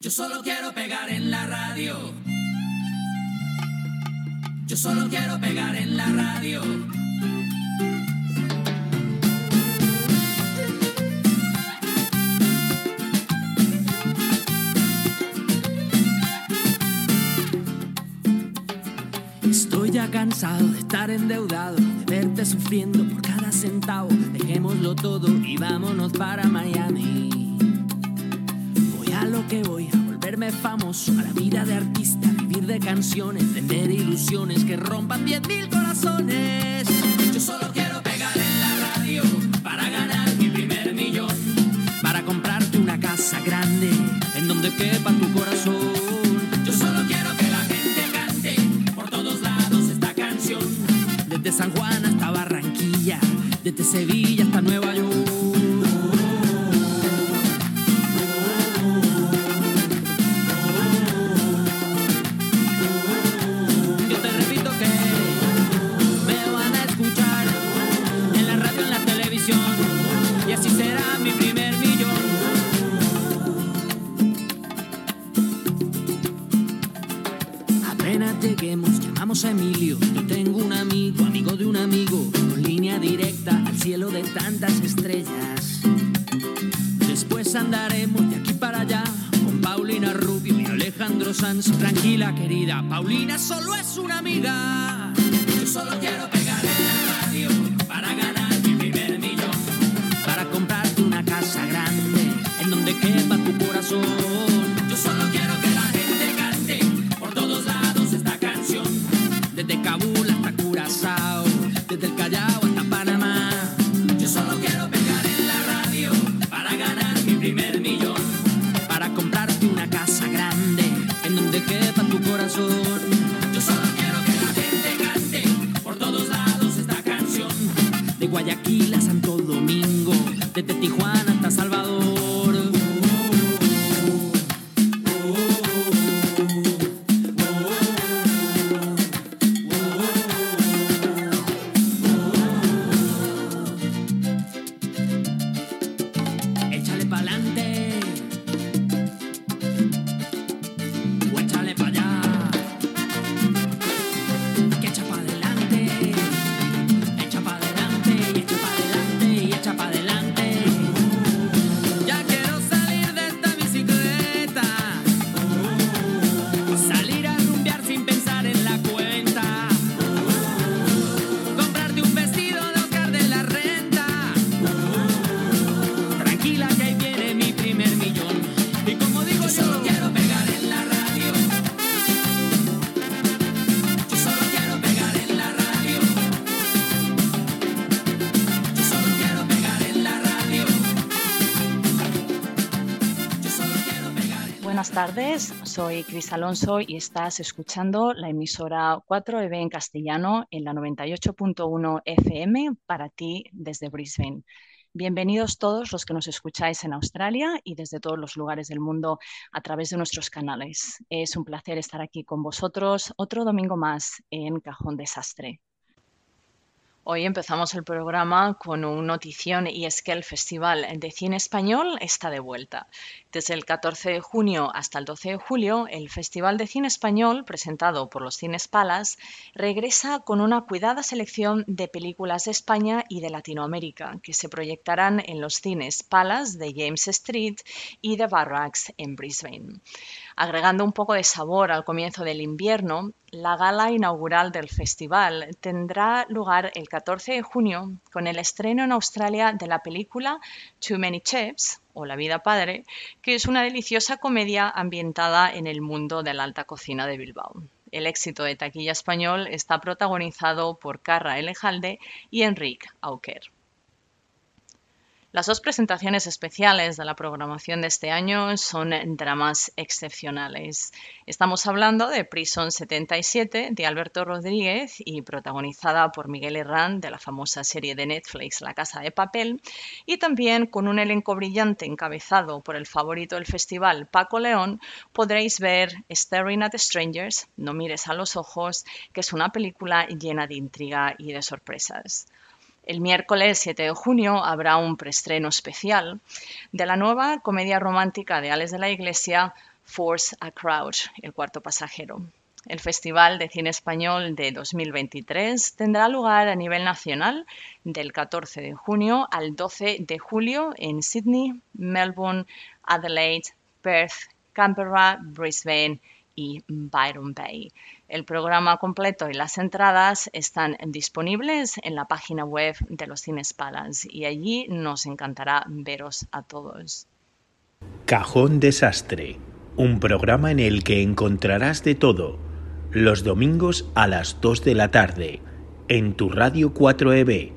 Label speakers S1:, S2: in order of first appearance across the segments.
S1: Yo solo quiero pegar en la radio. Yo solo quiero pegar en la radio. Estoy ya cansado de estar endeudado, de verte sufriendo por cada centavo. Dejémoslo todo y vámonos para Miami. Voy a lo que voy, a volverme famoso, a la vida de artista, vivir de canciones, vender ilusiones que rompan 10.000 corazones. Yo solo quiero pegar en la radio para ganar mi primer millón, para comprarte una casa grande en donde quepa tu corazón. Yo solo quiero que la gente cante por todos lados esta canción, desde San Juan hasta Barranquilla, desde Sevilla hasta Nueva York. Llamamos a Emilio, yo tengo un amigo, amigo de un amigo, con línea directa al cielo de tantas estrellas. Después andaremos de aquí para allá con Paulina Rubio y Alejandro Sanz. Tranquila querida, Paulina solo es una amiga. Yo solo quiero pegar en la radio para ganar mi primer millón, para comprarte una casa grande en donde quepa tu corazón. Yo solo quiero que la gente cante por todos lados esta canción, desde Kabul hasta Curazao, desde el Callao hasta Panamá. Yo solo quiero pegar en la radio para ganar mi primer millón, para comprarte una casa grande en donde quepa tu corazón. Yo solo quiero que la gente cante por todos lados esta canción, de Guayaquil a Santo Domingo, desde Tijuana hasta Salvador.
S2: Buenas tardes, soy Cris Alonso y estás escuchando la emisora 4EB en castellano en la 98.1 FM para ti desde Brisbane. Bienvenidos todos los que nos escucháis en Australia y desde todos los lugares del mundo a través de nuestros canales. Es un placer estar aquí con vosotros otro domingo más en Cajón Desastre. Hoy empezamos el programa con una notición y es que el Festival de Cine Español está de vuelta. Desde el 14 de junio hasta el 12 de julio, el Festival de Cine Español, presentado por los Cines Palas, regresa con una cuidada selección de películas de España y de Latinoamérica que se proyectarán en los Cines Palas de James Street y de Barracks en Brisbane. Agregando un poco de sabor al comienzo del invierno, la gala inaugural del festival tendrá lugar el 14 de junio con el estreno en Australia de la película Too Many Chefs, o La vida padre, que es una deliciosa comedia ambientada en el mundo de la alta cocina de Bilbao. El éxito de taquilla español está protagonizado por Carra Elejalde y Enric Auquer. Las dos presentaciones especiales de la programación de este año son dramas excepcionales. Estamos hablando de Prison 77 de Alberto Rodríguez y protagonizada por Miguel Herrán de la famosa serie de Netflix La Casa de Papel, y también con un elenco brillante encabezado por el favorito del festival Paco León, podréis ver Staring at Strangers, No mires a los ojos, que es una película llena de intriga y de sorpresas. El miércoles 7 de junio habrá un preestreno especial de la nueva comedia romántica de Ales de la Iglesia, Force a Crowd, El cuarto pasajero. El Festival de Cine Español de 2023 tendrá lugar a nivel nacional del 14 de junio al 12 de julio en Sydney, Melbourne, Adelaide, Perth, Canberra, Brisbane y Byron Bay. El programa completo y las entradas están disponibles en la página web de los Cines Palace y allí nos encantará veros a todos.
S3: Cajón Desastre, un programa en el que encontrarás de todo, los domingos a las 2 de la tarde, en tu Radio 4EB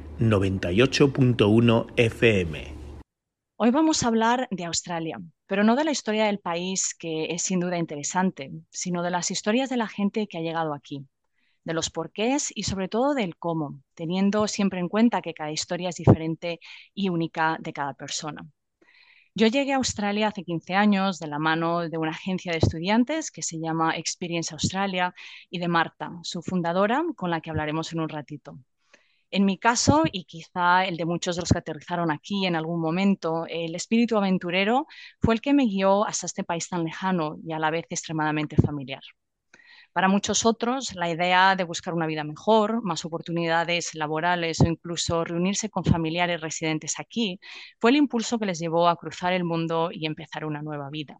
S3: 98.1 FM.
S2: Hoy vamos a hablar de Australia, pero no de la historia del país, que es sin duda interesante, sino de las historias de la gente que ha llegado aquí, de los porqués y sobre todo del cómo, teniendo siempre en cuenta que cada historia es diferente y única de cada persona. Yo llegué a Australia hace 15 años de la mano de una agencia de estudiantes que se llama Experience Australia y de Marta, su fundadora, con la que hablaremos en un ratito. En mi caso, y quizá el de muchos de los que aterrizaron aquí en algún momento, el espíritu aventurero fue el que me guió hasta este país tan lejano y a la vez extremadamente familiar. Para muchos otros, la idea de buscar una vida mejor, más oportunidades laborales o incluso reunirse con familiares residentes aquí fue el impulso que les llevó a cruzar el mundo y empezar una nueva vida.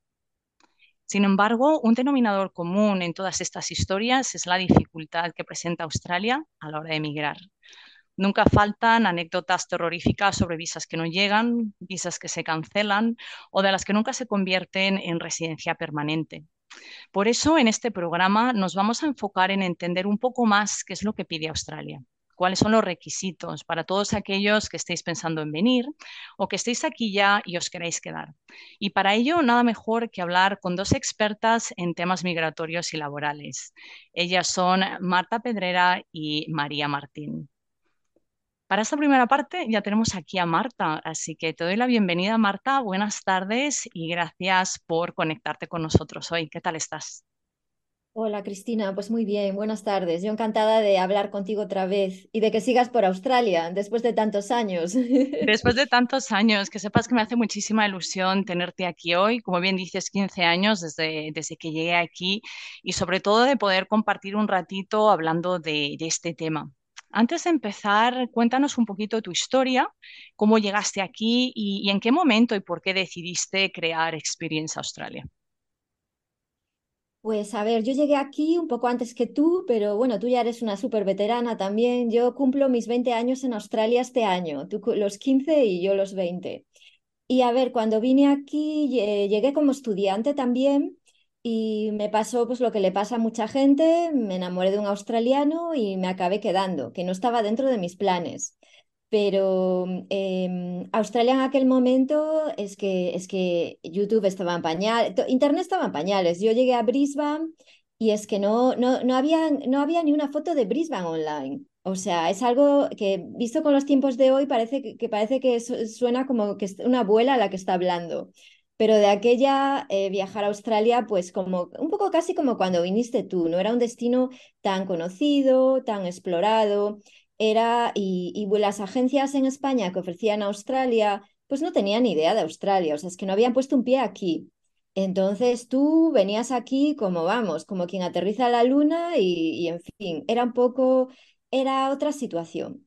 S2: Sin embargo, un denominador común en todas estas historias es la dificultad que presenta Australia a la hora de emigrar. Nunca faltan anécdotas terroríficas sobre visas que no llegan, visas que se cancelan o de las que nunca se convierten en residencia permanente. Por eso, en este programa nos vamos a enfocar en entender un poco más qué es lo que pide Australia, cuáles son los requisitos para todos aquellos que estéis pensando en venir o que estéis aquí ya y os queráis quedar. Y para ello, nada mejor que hablar con dos expertas en temas migratorios y laborales. Ellas son Marta Pedrera y María Martín. Para esta primera parte ya tenemos aquí a Marta, así que te doy la bienvenida, Marta. Buenas tardes y gracias por conectarte con nosotros hoy. ¿Qué tal estás?
S4: Hola Cristina, pues muy bien, buenas tardes. Yo encantada de hablar contigo otra vez y de que sigas por Australia después de tantos años.
S2: Después de tantos años, que sepas que me hace muchísima ilusión tenerte aquí hoy, como bien dices, 15 años desde que llegué aquí y sobre todo de poder compartir un ratito hablando de este tema. Antes de empezar, cuéntanos un poquito tu historia, cómo llegaste aquí y en qué momento y por qué decidiste crear Experience Australia.
S4: Pues a ver, yo llegué aquí un poco antes que tú, pero bueno, tú ya eres una súper veterana también. Yo cumplo mis 20 años en Australia este año, tú los 15 y yo los 20. Y a ver, cuando vine aquí llegué como estudiante también y me pasó pues lo que le pasa a mucha gente, me enamoré de un australiano y me acabé quedando, que no estaba dentro de mis planes. Pero Australia en aquel momento es que YouTube estaba en pañales, Internet estaba en pañales. Yo llegué a Brisbane y es que no había ni una foto de Brisbane online. O sea, es algo que, visto con los tiempos de hoy, parece que suena como que es una abuela la que está hablando. Pero de aquella, viajar a Australia, pues como un poco casi como cuando viniste tú, no era un destino tan conocido, tan explorado. Y las agencias en España que ofrecían Australia, pues no tenían ni idea de Australia, o sea, es que no habían puesto un pie aquí. Entonces tú venías aquí como vamos, como quien aterriza a la luna y en fin, era otra situación.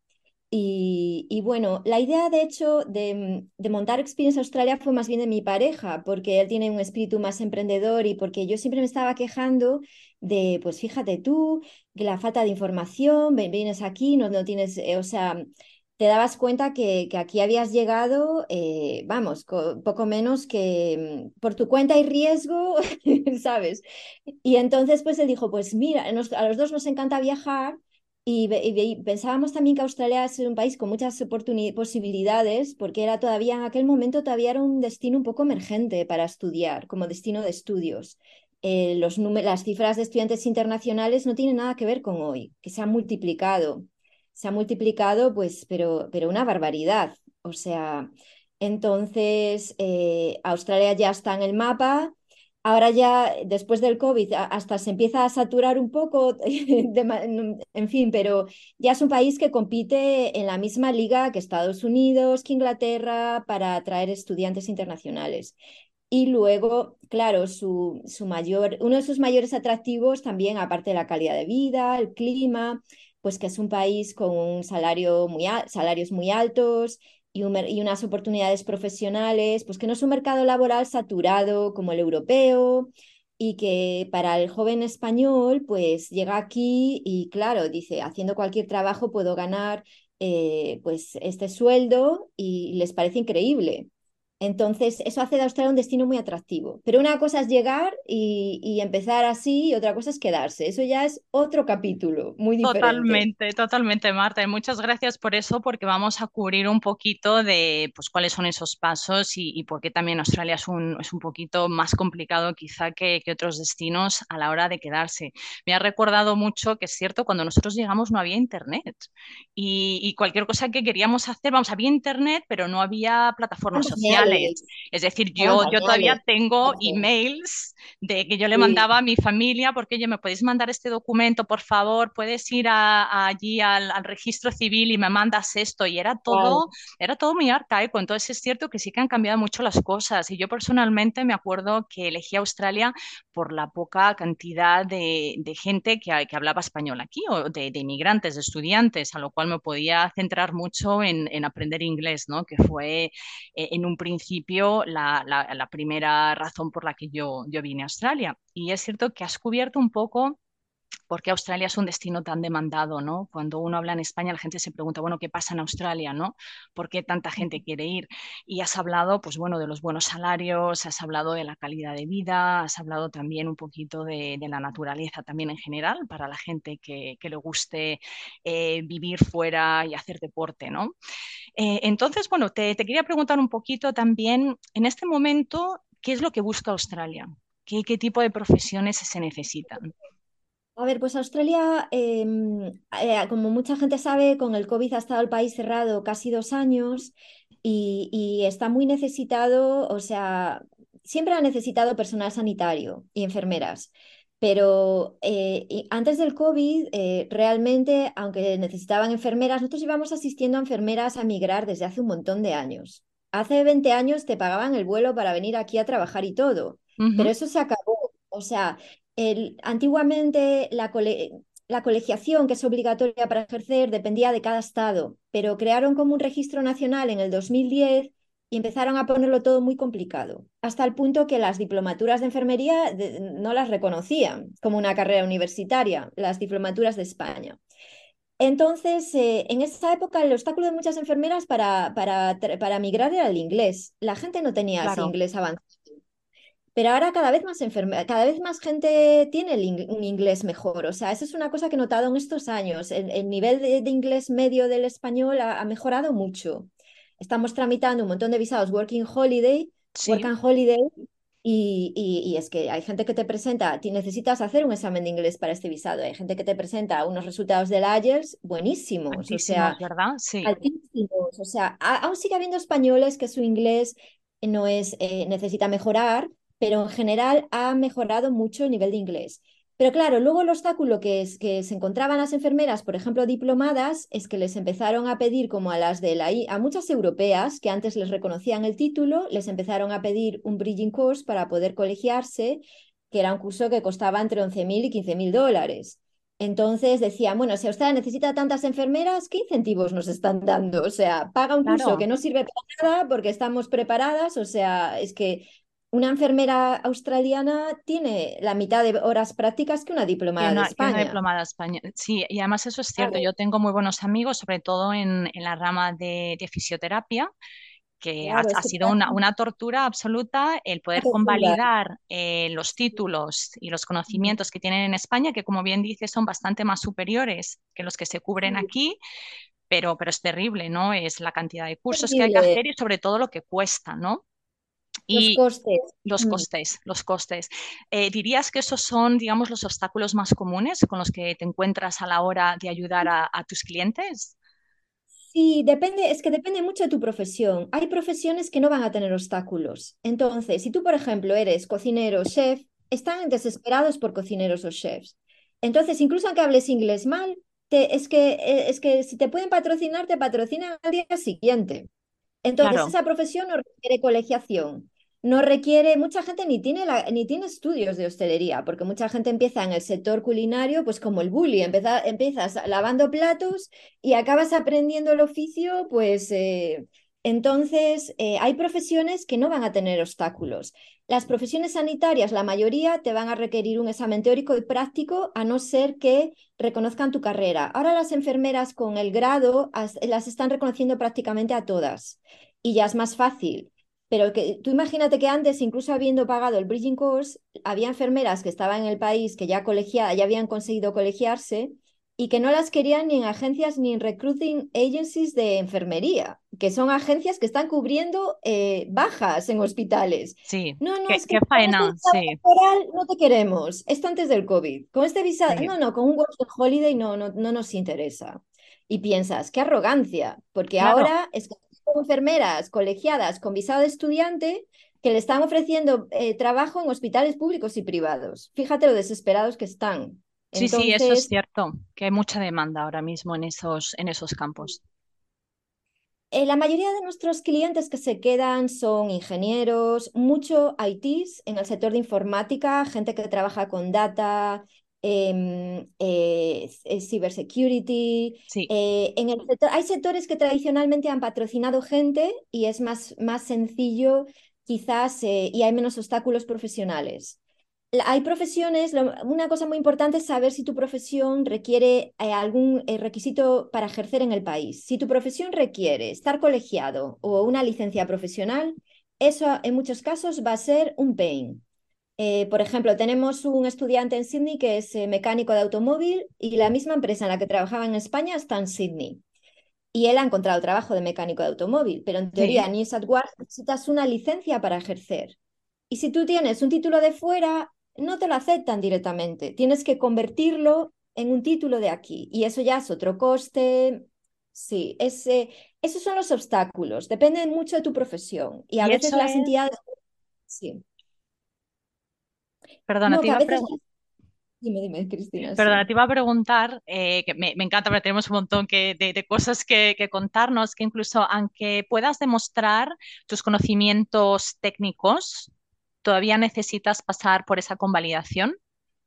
S4: Y bueno, la idea de hecho de montar Experience Australia fue más bien de mi pareja, porque él tiene un espíritu más emprendedor y porque yo siempre me estaba quejando de, pues fíjate tú, que la falta de información, vienes aquí, no tienes, o sea, te dabas cuenta que aquí habías llegado, vamos, poco menos que por tu cuenta y riesgo, ¿sabes? Y entonces pues él dijo, pues mira, a los dos nos encanta viajar. Y pensábamos también que Australia es un país con muchas posibilidades, porque era todavía en aquel momento todavía era un destino un poco emergente para estudiar, como destino de estudios. Las cifras de estudiantes internacionales no tienen nada que ver con hoy, que se ha multiplicado pues, pero una barbaridad. O sea, entonces Australia ya está en el mapa. Ahora ya, después del COVID, hasta se empieza a saturar un poco, en fin, pero ya es un país que compite en la misma liga que Estados Unidos, que Inglaterra, para atraer estudiantes internacionales. Y luego, claro, uno de sus mayores atractivos también, aparte de la calidad de vida, el clima, pues que es un país con un salarios muy altos y unas oportunidades profesionales, pues que no es un mercado laboral saturado como el europeo y que para el joven español, pues llega aquí y claro, dice, haciendo cualquier trabajo puedo ganar pues este sueldo y les parece increíble. Entonces, eso hace de Australia un destino muy atractivo. Pero una cosa es llegar y empezar así, y otra cosa es quedarse. Eso ya es otro capítulo, muy diferente.
S2: Totalmente, totalmente, Marta. Y muchas gracias por eso, porque vamos a cubrir un poquito de pues, cuáles son esos pasos y por qué también Australia es un poquito más complicado quizá que otros destinos a la hora de quedarse. Me ha recordado mucho que es cierto, cuando nosotros llegamos no había internet y cualquier cosa que queríamos hacer, vamos, había internet, pero no había plataformas
S4: Estaban
S2: sociales.
S4: pañales,
S2: Es decir,
S4: estaban
S2: yo todavía
S4: pañales.
S2: tengo
S4: Exacto.
S2: emails de que yo le
S4: Sí,
S2: mandaba a mi familia, porque oye, ¿me podéis mandar este documento, por favor? ¿Puedes ir allí al registro civil y me mandas esto? Y
S4: claro.
S2: era todo muy arcaico. Entonces es cierto que sí que han cambiado mucho las cosas. Y yo personalmente me acuerdo que elegí Australia por la poca cantidad de gente que hablaba español aquí, o de inmigrantes, de estudiantes, a lo cual me podía centrar mucho en aprender inglés, ¿no? Que fue en un principio la primera razón por la que yo vine a Australia. Y es cierto que has cubierto un poco por qué Australia es un destino tan demandado, ¿no? Cuando uno habla en España, la gente se pregunta, bueno, ¿qué pasa en Australia, no? ¿Por qué tanta gente quiere ir? Y has hablado, pues bueno, de los buenos salarios, has hablado de la calidad de vida, has hablado también un poquito de la naturaleza también en general, para la gente que le guste vivir fuera y hacer deporte, ¿no? Entonces, bueno, te quería preguntar un poquito también, en este momento, ¿qué es lo que busca Australia? ¿Qué tipo de profesiones se necesitan?
S4: A ver, pues Australia, como mucha gente sabe, con el COVID ha estado el país cerrado casi 2 años y está muy necesitado, o sea, siempre ha necesitado personal sanitario y enfermeras. Pero y antes del COVID, realmente, aunque necesitaban enfermeras, nosotros íbamos asistiendo a enfermeras a migrar desde hace un montón de años. Hace 20 años te pagaban el vuelo para venir aquí a trabajar y todo, pero
S2: Ujú.
S4: eso se acabó. O sea, antiguamente la colegiación, que es obligatoria para ejercer, dependía de cada estado, pero crearon como un registro nacional en el 2010 y empezaron a ponerlo todo muy complicado, hasta el punto que las diplomaturas de enfermería no las reconocían como una carrera universitaria, las diplomaturas de España. Entonces, en esa época el obstáculo de muchas enfermeras para migrar era el inglés. La gente no tenía así
S2: Claro,
S4: inglés avanzado. Pero ahora cada vez más gente tiene un inglés mejor. O sea, eso es una cosa que he notado en estos años. El nivel de inglés medio del español ha mejorado mucho. Estamos tramitando un montón de visados Work
S2: sí,
S4: and Holiday, y es que hay gente que te presenta, necesitas hacer un examen de inglés para este visado. Hay gente que te presenta unos resultados del IELTS buenísimos, o
S2: altísimos,
S4: sea,
S2: ¿verdad? Sí,
S4: altísimos. O sea, aún sigue habiendo españoles que su inglés no es, necesita mejorar, pero en general ha mejorado mucho el nivel de inglés. Pero claro, luego el obstáculo que se encontraban las enfermeras, por ejemplo, diplomadas, es que les empezaron a pedir, como a las de a muchas europeas que antes les reconocían el título, les empezaron a pedir un bridging course para poder colegiarse, que era un curso que costaba entre 11.000 y 15.000 dólares. Entonces decían, bueno, si Australia necesita tantas enfermeras, ¿qué incentivos nos están dando? O sea, paga un curso
S2: claro.
S4: que no sirve para nada porque estamos preparadas. O sea, es que una enfermera australiana tiene la mitad de horas prácticas que una diplomada de
S2: Que una
S4: España.
S2: diplomada española. Sí, y además eso es cierto.
S4: Claro,
S2: Yo tengo muy buenos amigos, sobre todo en la rama de fisioterapia, que
S4: claro, es
S2: ha
S4: que
S2: sido una tortura absoluta el poder
S4: profunda.
S2: convalidar los títulos y los conocimientos que tienen en España, que como bien dices son bastante más superiores que los que se cubren
S4: Sí,
S2: aquí, pero es terrible, ¿no? Es la cantidad de cursos que hay que
S4: terrible.
S2: hacer y sobre todo lo que cuesta, ¿no?
S4: Los
S2: Y
S4: costes.
S2: los
S4: Mm.
S2: costes, los costes. ¿Dirías que esos son, digamos, los obstáculos más comunes con los que te encuentras a la hora de ayudar a tus clientes?
S4: Sí, depende, es que depende mucho de tu profesión. Hay profesiones que no van a tener obstáculos. Entonces, si tú, por ejemplo, eres cocinero, chef, están desesperados por cocineros o chefs. Entonces, incluso aunque hables inglés mal, es que si te pueden patrocinar, te patrocinan al día siguiente. Entonces,
S2: Claro,
S4: esa profesión no requiere colegiación. no requiere, mucha gente ni tiene estudios de hostelería, porque mucha gente empieza en el sector culinario, pues como el bully, empiezas lavando platos y acabas aprendiendo el oficio, pues entonces hay profesiones que no van a tener obstáculos. Las profesiones sanitarias, la mayoría, te van a requerir un examen teórico y práctico, a no ser que reconozcan tu carrera. Ahora las enfermeras con el grado las están reconociendo prácticamente a todas y ya es más fácil. Pero que, tú imagínate que antes, incluso habiendo pagado el bridging course, había enfermeras que estaban en el país que ya habían conseguido colegiarse y que no las querían ni en agencias ni en recruiting agencies de enfermería, que son agencias que están cubriendo bajas en hospitales.
S2: Sí,
S4: No, no,
S2: qué,
S4: es que
S2: qué
S4: con este
S2: faena,
S4: visado
S2: sí,
S4: laboral no te queremos. Esto antes del COVID. Con este visado,
S2: sí,
S4: no, no, con un working holiday no nos interesa. Y piensas, qué arrogancia, porque
S2: claro.
S4: ahora es que son enfermeras colegiadas con visado de estudiante que le están ofreciendo trabajo en hospitales públicos y privados. Fíjate lo desesperados que están.
S2: Sí, sí, eso es
S4: Entonces,
S2: cierto, que hay mucha demanda ahora mismo en esos campos.
S4: la mayoría de nuestros clientes que se quedan son ingenieros, mucho ITs en el sector de informática, gente que trabaja con data, cybersecurity.
S2: Sí,
S4: Hay sectores que tradicionalmente han patrocinado gente y es más sencillo quizás y hay menos obstáculos profesionales. Hay profesiones, una cosa muy importante es saber si tu profesión requiere algún requisito para ejercer en el país. Si tu profesión requiere estar colegiado o una licencia profesional, eso en muchos casos va a ser un pain. Por ejemplo, tenemos un estudiante en Sydney que es mecánico de automóvil y la misma empresa en la que trabajaba en España está en Sydney. Y él ha encontrado trabajo de mecánico de automóvil, pero en teoría
S2: sí.
S4: en New South Wales necesitas una licencia para ejercer. Y si tú tienes un título de fuera, no te lo aceptan directamente. Tienes que convertirlo en un título de aquí. Y eso ya es otro coste. Sí, esos son los obstáculos. Depende mucho de tu profesión. Y a
S2: Y
S4: veces
S2: eso
S4: las
S2: es,
S4: entidades... Sí.
S2: perdona,
S4: No,
S2: te
S4: que a
S2: iba a
S4: veces... Dime, Cristina,
S2: Perdona,
S4: sí.
S2: te iba a preguntar, que me encanta, porque tenemos un montón de cosas que contarnos, que incluso aunque puedas demostrar tus conocimientos técnicos, todavía necesitas pasar por esa convalidación.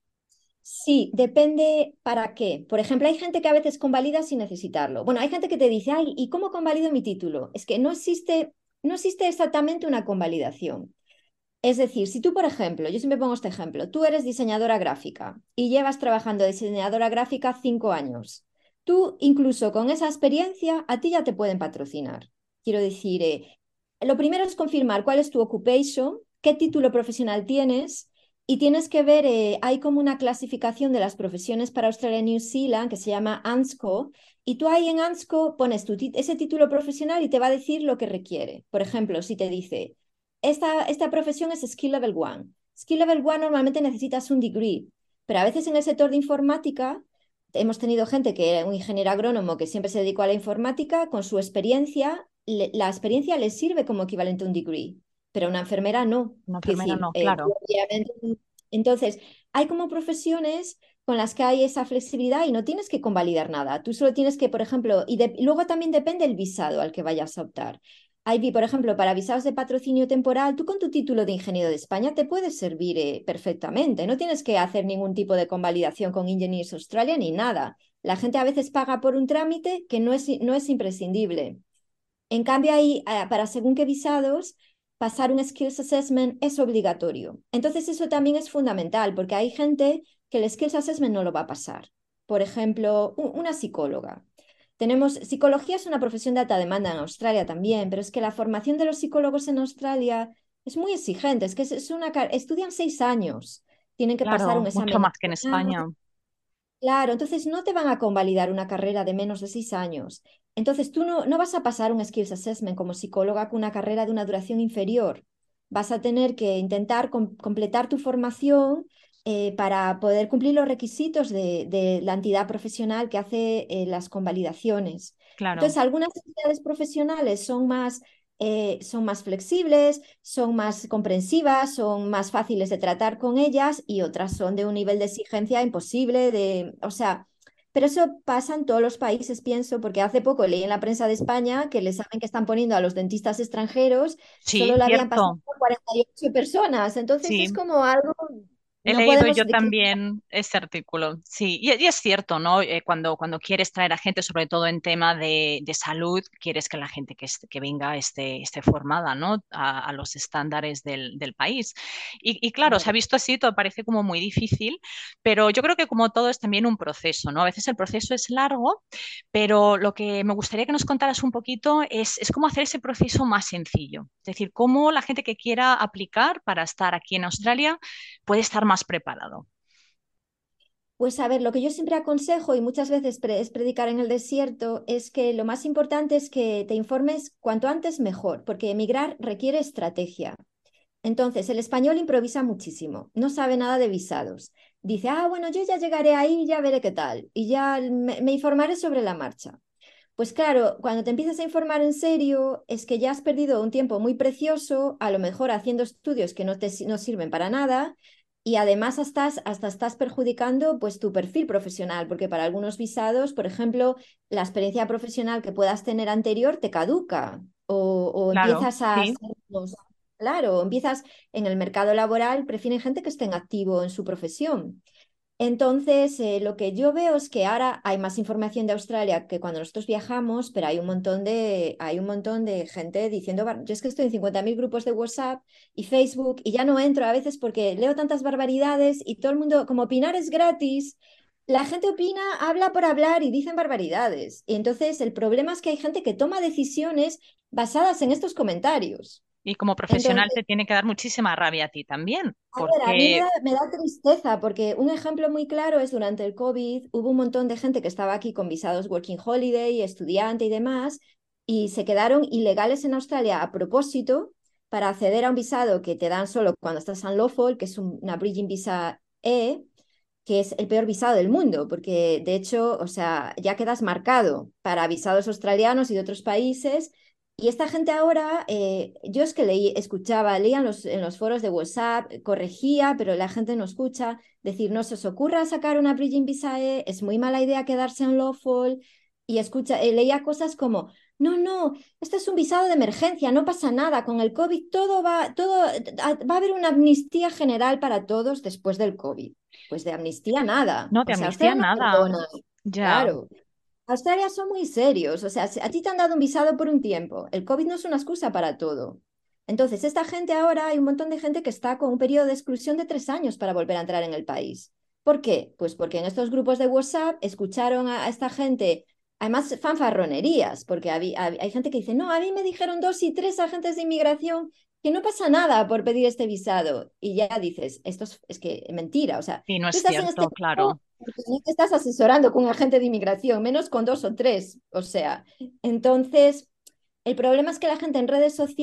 S4: Sí, depende para qué. Por ejemplo, hay gente que a veces convalida sin necesitarlo. Bueno, hay gente que te dice, ay, ¿y cómo convalido mi título? Es que no existe exactamente una convalidación. Es decir, si tú, por ejemplo, yo siempre pongo este ejemplo, tú eres diseñadora gráfica y llevas trabajando de diseñadora gráfica 5 años, tú incluso con esa experiencia a ti ya te pueden patrocinar. Quiero decir, lo primero es confirmar cuál es tu occupation, qué título profesional tienes y tienes que ver, hay como una clasificación de las profesiones para Australia y New Zealand que se llama ANSCO y tú ahí en ANSCO pones ese título profesional y te va a decir lo que requiere. Por ejemplo, si te dice esta profesión es Skill Level 1. Skill Level 1 normalmente necesitas un degree, pero a veces en el sector de informática hemos tenido gente que era un ingeniero agrónomo que siempre se dedicó a la informática, con su experiencia, la experiencia le sirve como equivalente a un degree, pero una enfermera no.
S2: Una
S4: Quiero
S2: enfermera
S4: decir,
S2: no, claro.
S4: obviamente, entonces, hay como profesiones con las que hay esa flexibilidad y no tienes que convalidar nada. Tú solo tienes que, por ejemplo, luego también depende el visado al que vayas a optar. Por ejemplo, para visados de patrocinio temporal, tú con tu título de ingeniero de España te puedes servir perfectamente. No tienes que hacer ningún tipo de convalidación con Engineers Australia ni nada. La gente a veces paga por un trámite que no es imprescindible. En cambio, ahí, para según qué visados, pasar un Skills Assessment es obligatorio. Entonces, eso también es fundamental, porque hay gente que el Skills Assessment no lo va a pasar. Por ejemplo, una psicóloga. Psicología es una profesión de alta demanda en Australia también, pero es que la formación de los psicólogos en Australia es muy exigente, es que estudian 6 años, tienen que pasar un
S2: Claro, mucho
S4: examen
S2: más que en
S4: nacional.
S2: España.
S4: Claro, entonces no te van a convalidar una carrera de menos de 6 años. Entonces tú no vas a pasar un Skills Assessment como psicóloga con una carrera de una duración inferior. Vas a tener que intentar completar tu formación para poder cumplir los requisitos de la entidad profesional que hace las convalidaciones.
S2: Claro,
S4: Entonces, algunas entidades profesionales son más flexibles, son más comprensivas, son más fáciles de tratar con ellas y otras son de un nivel de exigencia imposible, o sea, Pero eso pasa en todos los países, pienso, porque hace poco leí en la prensa de España que el examen que están poniendo a los dentistas extranjeros
S2: Sí,
S4: solo lo habían pasado
S2: cierto.
S4: 48 personas. Entonces es
S2: Sí.
S4: como algo,
S2: He
S4: no
S2: leído
S4: podemos...
S2: yo también ese artículo, sí, y es cierto, ¿no? Cuando quieres traer a gente, sobre todo en tema de salud, quieres que la gente que venga esté formada, ¿no? A los estándares del país. Y claro, se ha visto así, todo parece como muy difícil, pero yo creo que como todo es también un proceso, ¿no? A veces el proceso es largo, pero lo que me gustaría que nos contaras un poquito es cómo hacer ese proceso más sencillo. Es decir, cómo la gente que quiera aplicar para estar aquí en Australia puede estar más preparado.
S4: Pues a ver, lo que yo siempre aconsejo y muchas veces es predicar en el desierto es que lo más importante es que te informes cuanto antes mejor, porque emigrar requiere estrategia. Entonces, el español improvisa muchísimo, no sabe nada de visados. Dice, bueno, yo ya llegaré ahí y ya veré qué tal, y ya me informaré sobre la marcha. Pues claro, cuando te empiezas a informar en serio, es que ya has perdido un tiempo muy precioso, a lo mejor haciendo estudios que no sirven para nada, y además hasta estás perjudicando pues tu perfil profesional, porque para algunos visados, por ejemplo, la experiencia profesional que puedas tener anterior te caduca, o
S2: Claro,
S4: empiezas a
S2: sí.
S4: ser, claro, empiezas en el mercado laboral, prefieren gente que esté en activo en su profesión. Entonces, lo que yo veo es que ahora hay más información de Australia que cuando nosotros viajamos, pero hay un montón de gente diciendo, yo es que estoy en 50.000 grupos de WhatsApp y Facebook y ya no entro a veces porque leo tantas barbaridades y todo el mundo, como opinar es gratis, la gente opina, habla por hablar y dicen barbaridades. Y entonces el problema es que hay gente que toma decisiones basadas en estos comentarios.
S2: Y como profesional
S4: Entonces,
S2: te tiene que dar muchísima rabia a ti también,
S4: a ver, a mí
S2: porque
S4: me da tristeza porque un ejemplo muy claro es durante el COVID hubo un montón de gente que estaba aquí con visados Working Holiday, estudiante y demás, y se quedaron ilegales en Australia a propósito para acceder a un visado que te dan solo cuando estás unlawful, que es una Bridging Visa E, que es el peor visado del mundo, porque de hecho, o sea, ya quedas marcado para visados australianos y de otros países. Y esta gente ahora, yo es que escuchaba, leía en los foros de WhatsApp, corregía, pero la gente no escucha, decir, no se os ocurra sacar una Bridging Visa E, es muy mala idea quedarse en lawful, y escucha, leía cosas como, no, esto es un visado de emergencia, no pasa nada, con el COVID va a haber una amnistía general para todos después del COVID. Pues de amnistía nada.
S2: no, de
S4: O sea,
S2: amnistía
S4: Australia no
S2: nada.
S4: perdona.
S2: Ya.
S4: Claro. Australia son muy serios. O sea, si a ti te han dado un visado por un tiempo. El COVID no es una excusa para todo. Entonces, esta gente ahora, hay un montón de gente que está con un periodo de exclusión de 3 años para volver a entrar en el país. ¿Por qué? Pues porque en estos grupos de WhatsApp escucharon a esta gente, además fanfarronerías, porque hay gente que dice, no, a mí me dijeron 2 y 3 agentes de inmigración que no pasa nada por pedir este visado. Y ya dices, esto es que mentira. O sea,
S2: Y no
S4: tú
S2: es
S4: estás en este
S2: cierto,
S4: grupo
S2: claro.
S4: porque no te estás asesorando con un agente de inmigración, menos con 2 o 3. O sea, entonces, el problema es que la gente en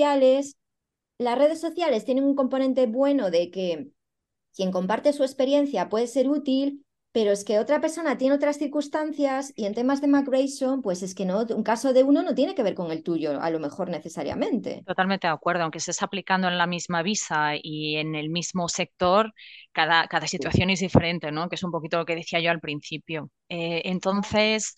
S4: las redes sociales tienen un componente bueno de que quien comparte su experiencia puede ser útil, pero es que otra persona tiene otras circunstancias y en temas de migration, pues es que no, un caso de uno no tiene que ver con el tuyo, a lo mejor necesariamente.
S2: Totalmente de acuerdo, aunque estés aplicando en la misma visa y en el mismo sector, cada situación es diferente, ¿no? Que es un poquito lo que decía yo al principio. Entonces,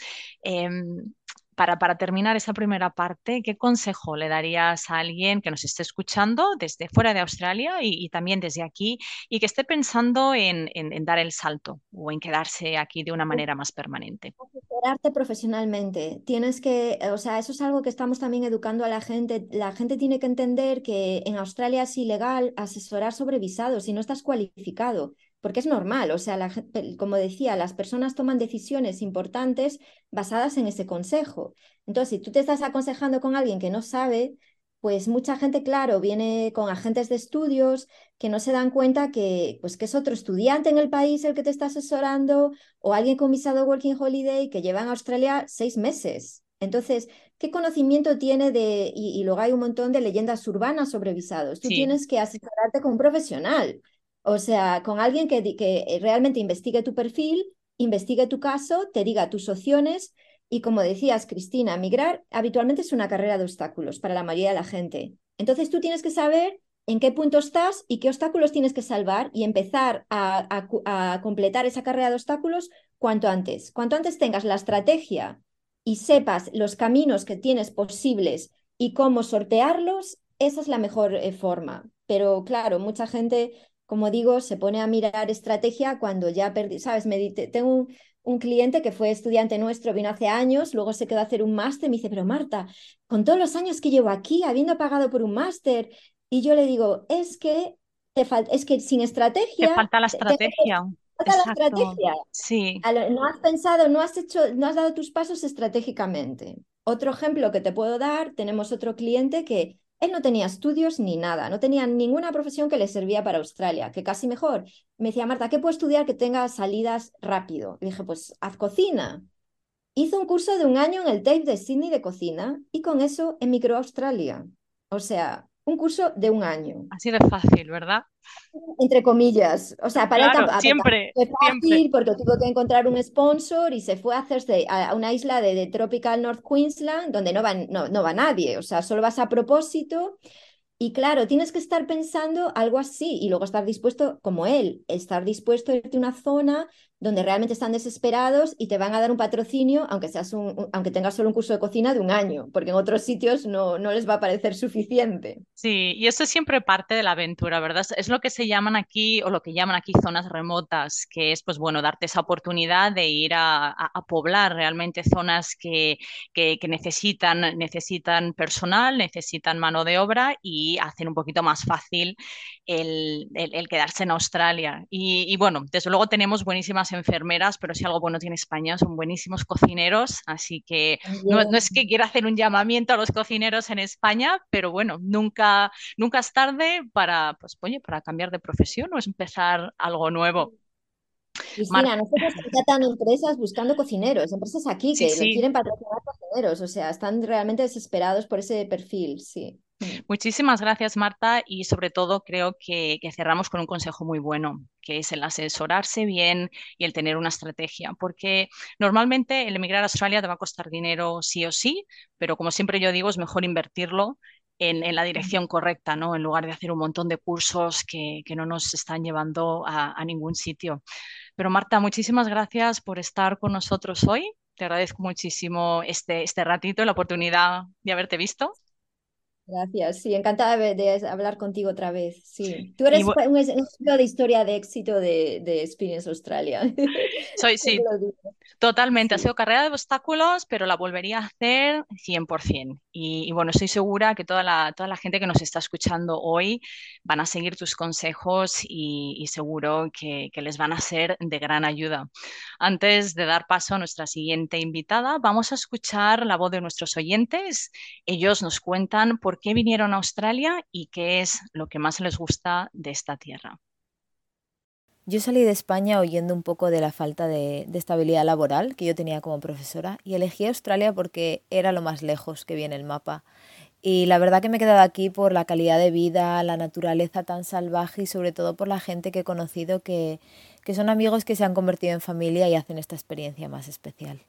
S2: para terminar esa primera parte, ¿qué consejo le darías a alguien que nos esté escuchando desde fuera de Australia y también desde aquí y que esté pensando en dar el salto o en quedarse aquí de una manera más permanente?
S4: Asesorarte profesionalmente. Tienes que, o sea, eso es algo que estamos también educando a la gente. La gente tiene que entender que en Australia es ilegal asesorar sobre visados si no estás cualificado, porque es normal. O sea, como decía, las personas toman decisiones importantes basadas en ese consejo. Entonces, si tú te estás aconsejando con alguien que no sabe, pues mucha gente, claro, viene con agentes de estudios que no se dan cuenta que, pues, que es otro estudiante en el país el que te está asesorando o alguien con visado Working Holiday que lleva en Australia 6 meses. Entonces, ¿qué conocimiento tiene y luego hay un montón de leyendas urbanas sobre visados? Tú
S2: Sí,
S4: tienes que asesorarte con un profesional, o sea, con alguien que realmente investigue tu perfil, investigue tu caso, te diga tus opciones y como decías, Cristina, migrar habitualmente es una carrera de obstáculos para la mayoría de la gente. Entonces, tú tienes que saber en qué punto estás y qué obstáculos tienes que salvar y empezar a completar esa carrera de obstáculos cuanto antes. Cuanto antes tengas la estrategia y sepas los caminos que tienes posibles y cómo sortearlos, esa es la mejor forma. Pero claro, mucha gente, como digo, se pone a mirar estrategia cuando ya perdí, ¿sabes? Tengo un cliente que fue estudiante nuestro, vino hace años, luego se quedó a hacer un máster, me dice, pero Marta, con todos los años que llevo aquí, habiendo pagado por un máster, y yo le digo, es que es que sin
S2: Te
S4: estrategia,
S2: falta la estrategia.
S4: falta la
S2: Exacto.
S4: estrategia.
S2: Sí.
S4: No has pensado, no has dado tus pasos estratégicamente. Otro ejemplo que te puedo dar, tenemos otro cliente que él no tenía estudios ni nada, no tenía ninguna profesión que le servía para Australia, que casi mejor. Me decía, Marta, ¿qué puedo estudiar que tenga salidas rápido? Y dije, pues haz cocina. Hizo un curso de un año en el TAFE de Sydney de cocina y con eso emigró a Australia. O sea, un curso de un año
S2: Así de fácil, ¿verdad?
S4: entre comillas. O sea, para él
S2: Claro,
S4: tampoco
S2: siempre,
S4: fue
S2: siempre.
S4: fácil porque tuvo que encontrar un sponsor y se fue a hacerse a una isla de Tropical North Queensland donde no va nadie. O sea, solo vas a propósito. Y claro, tienes que estar pensando algo así y luego estar dispuesto, como él, estar dispuesto a irte a una zona donde realmente están desesperados y te van a dar un patrocinio, aunque tengas solo un curso de cocina de un año, porque en otros sitios no les va a parecer suficiente.
S2: Sí, y eso es siempre parte de la aventura, ¿verdad? Es lo que se llaman aquí, o lo que llaman aquí zonas remotas, que es, pues bueno, darte esa oportunidad de ir a poblar realmente zonas que necesitan personal, necesitan mano de obra y hacen un poquito más fácil el quedarse en Australia. Y bueno, desde luego tenemos buenísimas enfermeras, pero si algo bueno tiene España son buenísimos cocineros, así que no es
S4: También.
S2: que quiera hacer un llamamiento a los cocineros en España, pero bueno, nunca es tarde para, pues, oye, para cambiar de profesión o es empezar algo nuevo. Mar
S4: Cristina, nosotros contratando empresas buscando cocineros, empresas aquí
S2: sí,
S4: que le
S2: sí.
S4: quieren patrocinar cocineros, o sea, están realmente desesperados por ese perfil, sí.
S2: Muchísimas gracias, Marta, y sobre todo creo que cerramos con un consejo muy bueno, que es el asesorarse bien y el tener una estrategia, porque normalmente el emigrar a Australia te va a costar dinero sí o sí, pero como siempre yo digo, es mejor invertirlo en la dirección correcta, ¿no? En lugar de hacer un montón de cursos que no nos están llevando a ningún sitio. Pero Marta, muchísimas gracias por estar con nosotros hoy. Te agradezco muchísimo este ratito, la oportunidad de haberte visto.
S4: Gracias, sí, encantada de hablar contigo otra vez, sí. Tú
S2: Y
S4: eres un ejemplo de historia de éxito de Experience Australia.
S2: sí,
S4: Siempre lo digo.
S2: totalmente, ha
S4: Sí.
S2: sido carrera de obstáculos, pero la volvería a hacer 100%. Y bueno, estoy segura que toda la gente que nos está escuchando hoy van a seguir tus consejos y seguro que les van a ser de gran ayuda. Antes de dar paso a nuestra siguiente invitada, vamos a escuchar la voz de nuestros oyentes. Ellos nos cuentan por qué vinieron a Australia y qué es lo que más les gusta de esta tierra.
S5: Yo salí de España oyendo un poco de la falta de estabilidad laboral que yo tenía como profesora y elegí Australia porque era lo más lejos que vi en el mapa. Y la verdad que me he quedado aquí por la calidad de vida, la naturaleza tan salvaje y sobre todo por la gente que he conocido que son amigos que se han convertido en familia y hacen esta experiencia más especial.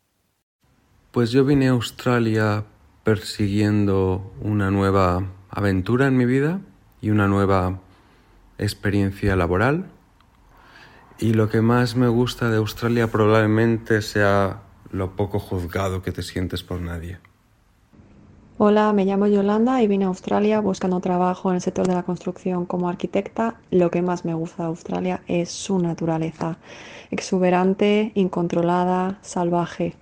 S6: Pues yo vine a Australia persiguiendo una nueva aventura en mi vida y una nueva experiencia laboral. Y lo que más me gusta de Australia probablemente sea lo poco juzgado que te sientes por nadie.
S7: Hola, me llamo Yolanda y vine a Australia buscando trabajo en el sector de la construcción como arquitecta. Lo que más me gusta de Australia es su naturaleza, exuberante, incontrolada, salvaje.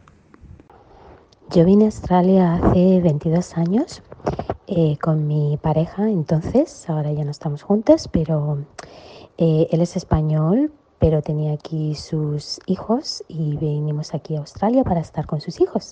S8: Yo vine a Australia hace 22 años con mi pareja entonces, ahora ya no estamos juntos, pero él es español, pero tenía aquí sus hijos y vinimos aquí a Australia para estar con sus hijos.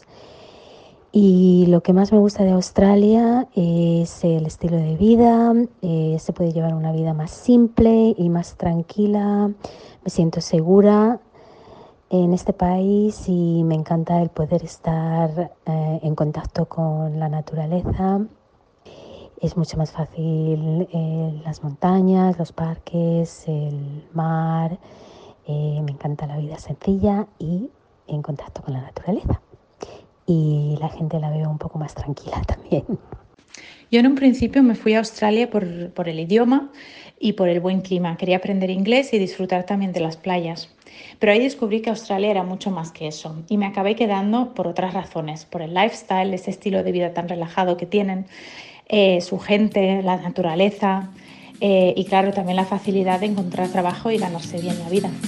S8: Y lo que más me gusta de Australia es el estilo de vida, se puede llevar una vida más simple y más tranquila, me siento segura en este país y me encanta el poder estar en contacto con la naturaleza. Es mucho más fácil las montañas, los parques, el mar, me encanta la vida sencilla y en contacto con la naturaleza. Y la gente la veo un poco más tranquila también.
S9: Yo en un principio me fui a Australia por el idioma y por el buen clima. Quería aprender inglés y disfrutar también de las playas. Pero ahí descubrí que Australia era mucho más que eso y me acabé quedando por otras razones, por el lifestyle, ese estilo de vida tan relajado que tienen, su gente, la naturaleza y claro, también la facilidad de encontrar trabajo y ganarse bien la vida.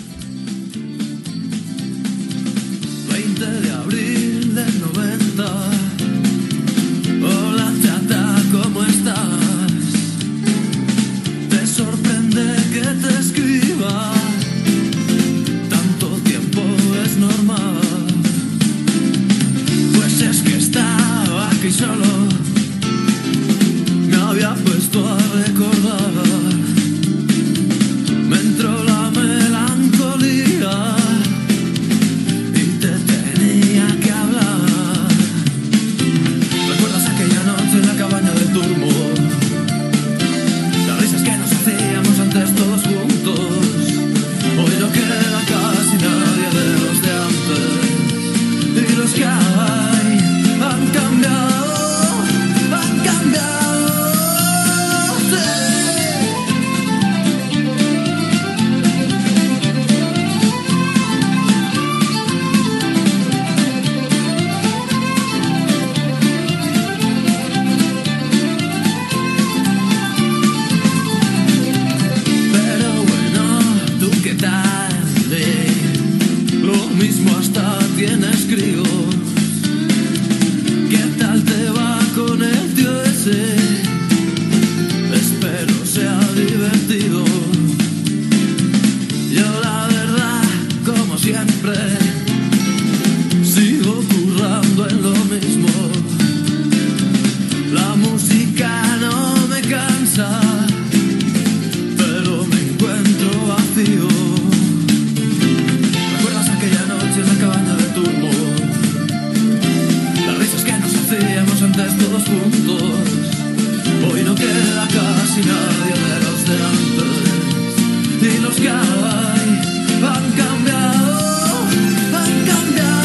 S1: 20 de abril del 90. Hola chata, ¿cómo estás? Te sorprende que te escriba. Tanto tiempo es normal. Pues es que estaba aquí solo. Me había puesto a recordar. Me entró la melancolía. Todos juntos, hoy no queda casi nadie de los de antes, y los que hay han cambiado, han cambiado, sí. Tienes críos, ¿qué tal te va con el tío ese? Espero sea divertido. Yo la verdad, como siempre, sigo currando en lo mismo. La música no me cansa, pero me encuentro vacío. ¿Recuerdas aquella noche en la cabaña de Turbo? Las risas que nos hacíamos antes todos juntos. Hoy no queda casi nadie de los de antes, y los que hay han cambiado, han cambiado.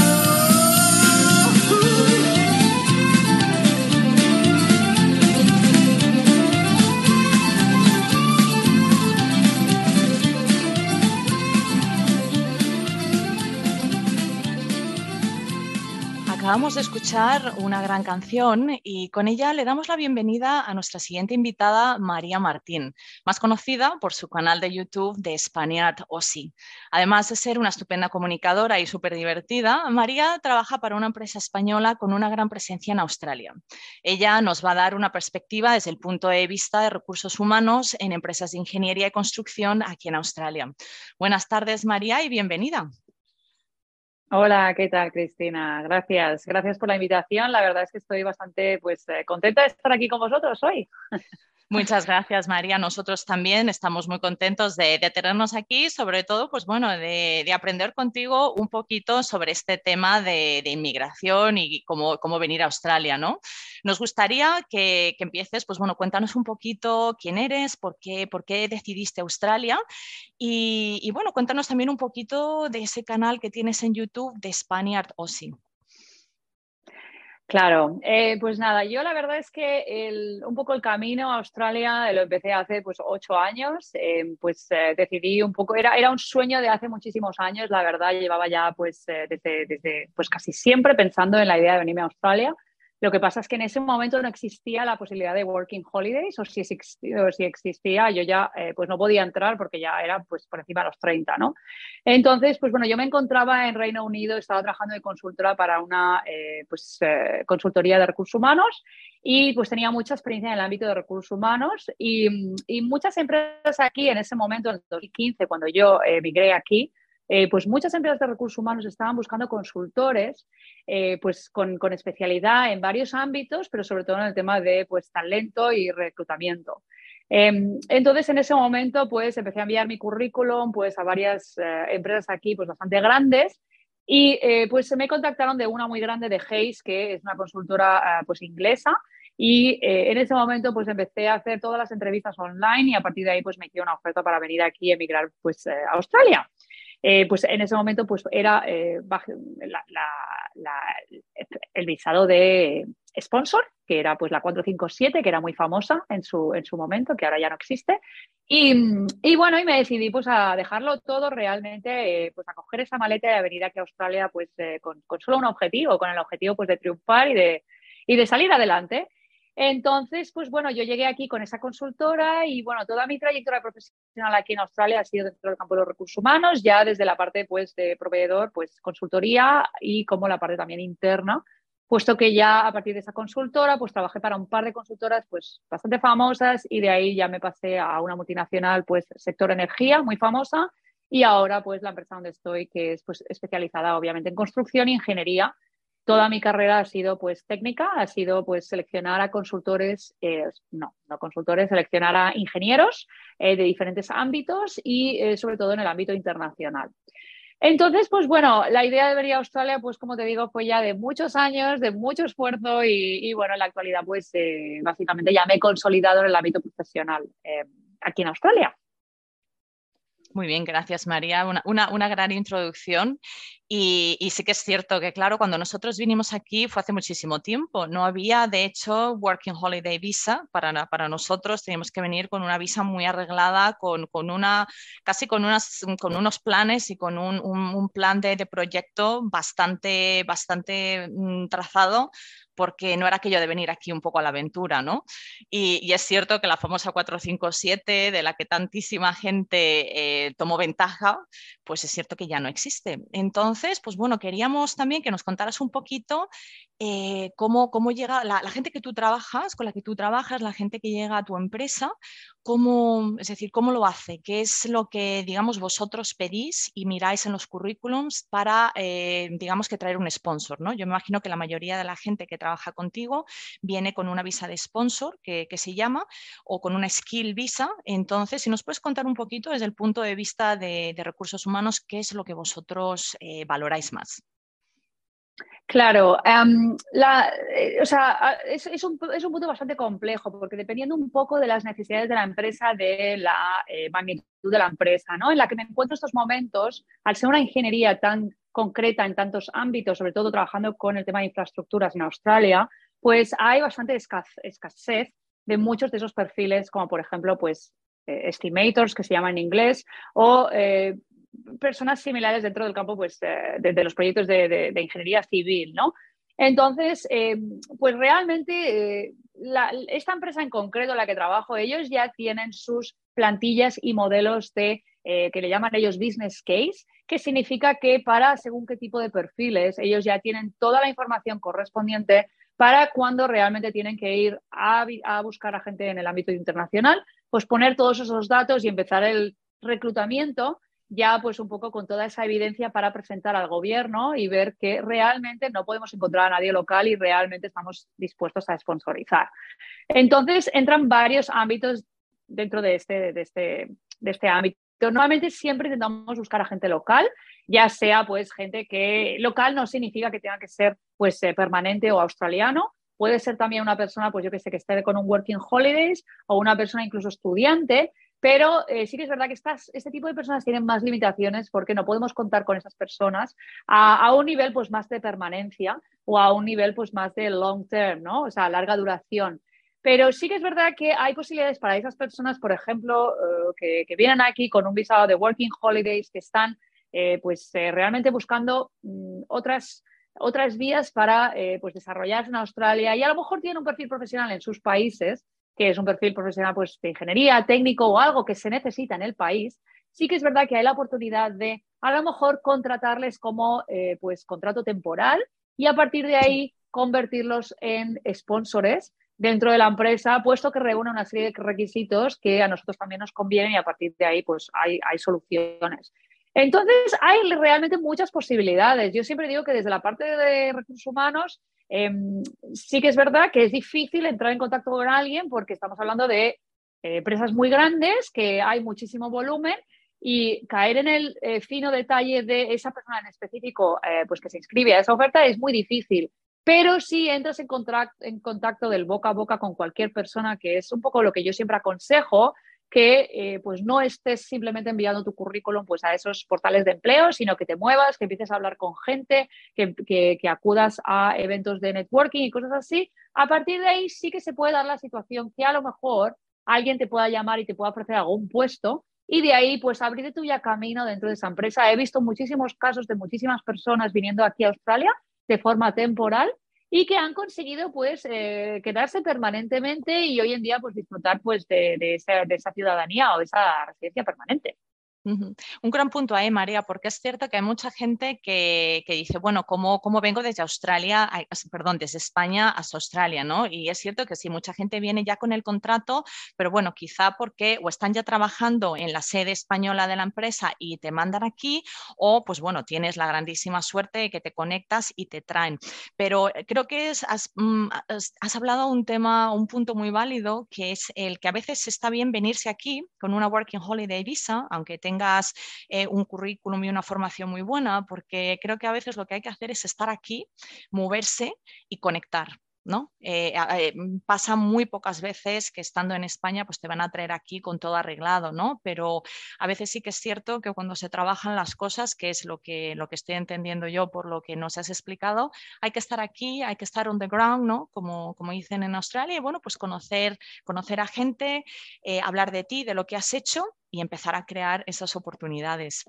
S2: Acabamos de escuchar una gran canción y con ella le damos la bienvenida a nuestra siguiente invitada, María Martín, más conocida por su canal de YouTube de Spaniard Aussie. Además de ser una estupenda comunicadora y súper divertida, María trabaja para una empresa española con una gran presencia en Australia. Ella nos va a dar una perspectiva desde el punto de vista de recursos humanos en empresas de ingeniería y construcción aquí en Australia. Buenas tardes, María, y bienvenida.
S10: Hola, ¿qué tal, Cristina? Gracias por la invitación. La verdad es que estoy bastante contenta de estar aquí con vosotros hoy.
S2: Muchas gracias, María. Nosotros también estamos muy contentos de tenernos aquí, sobre todo, pues bueno, de aprender contigo un poquito sobre este tema de inmigración y cómo venir a Australia, ¿no? Nos gustaría que empieces, pues bueno, cuéntanos un poquito quién eres, por qué decidiste Australia y bueno, cuéntanos también un poquito de ese canal que tienes en YouTube de Spaniard Aussie.
S10: Claro, pues nada, yo la verdad es que un poco el camino a Australia lo empecé hace 8 años, decidí un poco, era un sueño de hace muchísimos años, la verdad, llevaba ya desde casi siempre pensando en la idea de venirme a Australia. Lo que pasa es que en ese momento no existía la posibilidad de working holidays, o si existía, yo ya no podía entrar porque ya era por encima de los 30, ¿no? Entonces, yo me encontraba en Reino Unido, estaba trabajando de consultora para una consultoría de recursos humanos y tenía mucha experiencia en el ámbito de recursos humanos y muchas empresas aquí en ese momento, en 2015, cuando yo migré aquí, muchas empresas de recursos humanos estaban buscando consultores con especialidad en varios ámbitos, pero sobre todo en el tema de talento y reclutamiento. Entonces, en ese momento, empecé a enviar mi currículum a varias empresas aquí bastante grandes y me contactaron de una muy grande de Hayes, que es una consultora inglesa. Y en ese momento empecé a hacer todas las entrevistas online y a partir de ahí me hicieron una oferta para venir aquí y emigrar a Australia. pues en ese momento pues era el visado de sponsor, que era pues la 457, que era muy famosa en su momento, que ahora ya no existe. Y bueno, y me decidí pues a dejarlo todo realmente, pues a coger esa maleta y a venir aquí a Australia pues con solo un objetivo, con el objetivo pues de triunfar y de salir adelante. Entonces, pues bueno, yo llegué aquí con esa consultora y bueno, toda mi trayectoria profesional aquí en Australia ha sido dentro del campo de los recursos humanos, ya desde la parte pues de proveedor, pues consultoría y como la parte también interna, puesto que ya a partir de esa consultora pues trabajé para un par de consultoras pues bastante famosas y de ahí ya me pasé a una multinacional pues sector energía muy famosa y ahora pues la empresa donde estoy que es pues especializada obviamente en construcción e ingeniería. Toda mi carrera ha sido pues técnica, ha sido pues seleccionar a consultores, no consultores, seleccionar a ingenieros de diferentes ámbitos y sobre todo en el ámbito internacional. Entonces, pues bueno, la idea de venir a Australia, pues como te digo, fue ya de muchos años, de mucho esfuerzo y bueno, en la actualidad pues básicamente ya me he consolidado en el ámbito profesional aquí en Australia.
S2: Muy bien, gracias María. Una gran introducción y sí que es cierto que, claro, cuando nosotros vinimos aquí fue hace muchísimo tiempo. No había, de hecho, Working Holiday Visa para nosotros. Teníamos que venir con una visa muy arreglada, casi con unos planes y con un plan de proyecto bastante trazado, porque no era aquello de venir aquí un poco a la aventura, ¿no? Y es cierto que la famosa 457, de la que tantísima gente tomó ventaja, pues es cierto que ya no existe. Entonces, pues bueno, queríamos también que nos contaras un poquito cómo llega la gente que tú trabajas, con la que tú trabajas, la gente que llega a tu empresa, es decir, cómo lo hace, qué es lo que, digamos, vosotros pedís y miráis en los currículums para, digamos, que traer un sponsor, ¿no? Yo me imagino que la mayoría de la gente que trabaja contigo viene con una visa de sponsor, que se llama, o con una skill visa. Entonces, si nos puedes contar un poquito desde el punto de vista de recursos humanos, ¿qué es lo que vosotros valoráis más?
S10: Claro, es un punto bastante complejo porque dependiendo un poco de las necesidades de la empresa, de la magnitud de la empresa, ¿no? En la que me encuentro en estos momentos, al ser una ingeniería tan concreta en tantos ámbitos, sobre todo trabajando con el tema de infraestructuras en Australia, pues hay bastante escasez de muchos de esos perfiles, como por ejemplo, pues estimators, que se llama en inglés, o personas similares dentro del campo pues, de los proyectos de ingeniería civil, ¿no? Entonces, pues realmente esta empresa en concreto en la que trabajo, ellos ya tienen sus plantillas y modelos que le llaman ellos business case, que significa que para según qué tipo de perfiles, ellos ya tienen toda la información correspondiente para cuando realmente tienen que ir a buscar a gente en el ámbito internacional, pues poner todos esos datos y empezar el reclutamiento ya pues un poco con toda esa evidencia para presentar al gobierno y ver que realmente no podemos encontrar a nadie local y realmente estamos dispuestos a sponsorizar. Entonces entran varios ámbitos dentro de este ámbito. Normalmente siempre intentamos buscar a gente local, ya sea pues gente que local no significa que tenga que ser pues permanente o australiano. Puede ser también una persona, pues yo que sé, que esté con un working holidays o una persona incluso estudiante. Pero sí que es verdad que este tipo de personas tienen más limitaciones porque no podemos contar con esas personas a un nivel pues, más de permanencia o a un nivel pues, más de long term, ¿no? O sea, larga duración. Pero sí que es verdad que hay posibilidades para esas personas, por ejemplo, que vienen aquí con un visado de working holidays, que están realmente buscando otras vías para pues, desarrollarse en Australia y a lo mejor tienen un perfil profesional en sus países, que es un perfil profesional pues, de ingeniería, técnico o algo que se necesita en el país. Sí que es verdad que hay la oportunidad de a lo mejor contratarles como pues, contrato temporal y a partir de ahí convertirlos en sponsors dentro de la empresa, puesto que reúne una serie de requisitos que a nosotros también nos convienen y a partir de ahí pues, hay soluciones. Entonces, hay realmente muchas posibilidades. Yo siempre digo que desde la parte de recursos humanos sí que es verdad que es difícil entrar en contacto con alguien porque estamos hablando de empresas muy grandes, que hay muchísimo volumen y caer en el fino detalle de esa persona en específico pues que se inscribe a esa oferta es muy difícil. Pero si entras en contacto del boca a boca con cualquier persona, que es un poco lo que yo siempre aconsejo, que pues no estés simplemente enviando tu currículum pues a esos portales de empleo, sino que te muevas, que empieces a hablar con gente, que acudas a eventos de networking y cosas así. A partir de ahí sí que se puede dar la situación que a lo mejor alguien te pueda llamar y te pueda ofrecer algún puesto y de ahí pues abrirte tú ya camino dentro de esa empresa. He visto muchísimos casos de muchísimas personas viniendo aquí a Australia de forma temporal y que han conseguido pues quedarse permanentemente y hoy en día pues disfrutar pues de esa ciudadanía o de esa residencia permanente.
S2: Un gran punto ahí, María, porque es cierto que hay mucha gente que dice, bueno, ¿cómo vengo desde Australia, perdón, desde España hasta Australia, ¿no? Y es cierto que sí, mucha gente viene ya con el contrato, pero bueno, quizá porque o están ya trabajando en la sede española de la empresa y te mandan aquí, o pues bueno, tienes la grandísima suerte de que te conectas y te traen. Pero creo que has hablado un tema, un punto muy válido, que es el que a veces está bien venirse aquí con una Working Holiday Visa, aunque tengas un currículum y una formación muy buena, porque creo que a veces lo que hay que hacer es estar aquí, moverse y conectar, ¿no? Pasa muy pocas veces que estando en España pues te van a traer aquí con todo arreglado, ¿no? Pero a veces sí que es cierto que cuando se trabajan las cosas, que es lo que estoy entendiendo yo por lo que nos has explicado, hay que estar aquí, hay que estar on the ground, ¿no? Como dicen en Australia, y bueno, pues conocer a gente, hablar de ti, de lo que has hecho y empezar a crear esas oportunidades.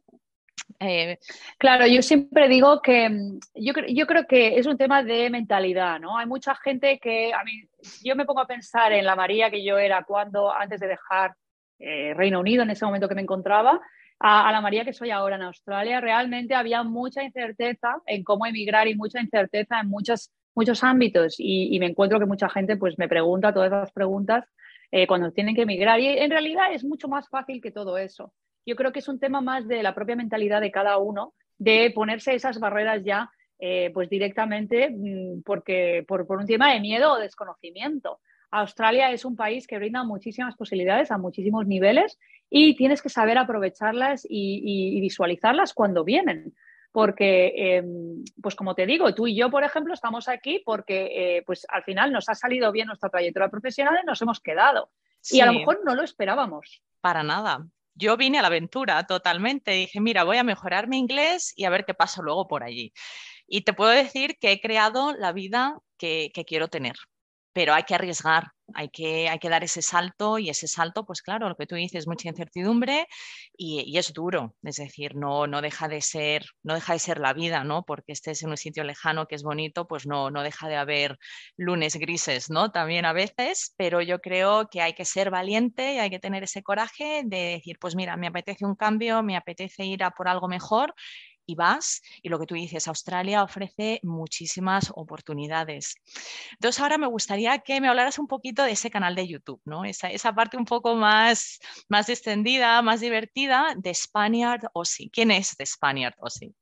S10: Claro, yo siempre digo que yo creo que es un tema de mentalidad, ¿no? Hay mucha gente que, yo me pongo a pensar en la María que yo era antes de dejar Reino Unido, en ese momento que me encontraba, a la María que soy ahora en Australia. Realmente había mucha incerteza en cómo emigrar y mucha incerteza en muchos ámbitos y me encuentro que mucha gente pues me pregunta todas esas preguntas cuando tienen que emigrar y en realidad es mucho más fácil que todo eso. Yo creo que es un tema más de la propia mentalidad de cada uno, de ponerse esas barreras ya pues directamente porque por un tema de miedo o desconocimiento. Australia es un país que brinda muchísimas posibilidades a muchísimos niveles y tienes que saber aprovecharlas y visualizarlas cuando vienen. Porque, pues como te digo, tú y yo, por ejemplo, estamos aquí porque pues al final nos ha salido bien nuestra trayectoria profesional y nos hemos quedado.
S2: Sí,
S10: y a lo mejor no lo esperábamos.
S2: Para nada. Yo vine a la aventura totalmente. Dije, mira, voy a mejorar mi inglés y a ver qué pasa luego por allí. Y te puedo decir que he creado la vida que quiero tener. Pero hay que arriesgar, hay que dar ese salto y ese salto, pues claro, lo que tú dices, mucha incertidumbre y es duro, es decir, no deja de ser la vida, ¿no? Porque estés en un sitio lejano que es bonito, pues no deja de haber lunes grises, ¿no? También a veces, pero yo creo que hay que ser valiente y hay que tener ese coraje de decir, pues mira, me apetece un cambio, me apetece ir a por algo mejor. Y vas, y lo que tú dices, Australia ofrece muchísimas oportunidades. Entonces ahora me gustaría que me hablaras un poquito de ese canal de YouTube, ¿no? Esa parte un poco más extendida, más divertida de Spaniard Aussie. ¿Quién es The Spaniard Aussie?